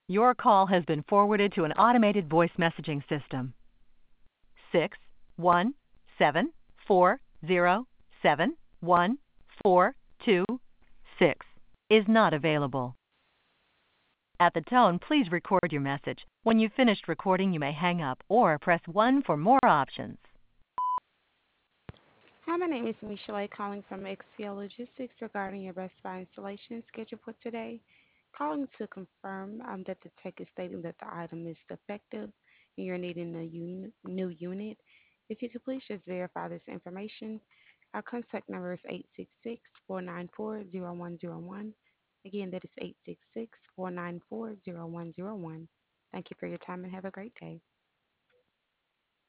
Your call has been forwarded to an automated voice messaging system. 617407142 is not available. At the tone, please record your message. When you've finished recording, you may hang up or press 1 for more options. Hi, my name is Michelle calling from XCL Logistics regarding your Best Buy installation schedule for today. Calling to confirm that the tech is stating that the item is defective and you're needing a new unit. If you could please just verify this information. Our contact number is 866-494-0101. Again, that is 866-494-0101. Thank you for your time and have a great day.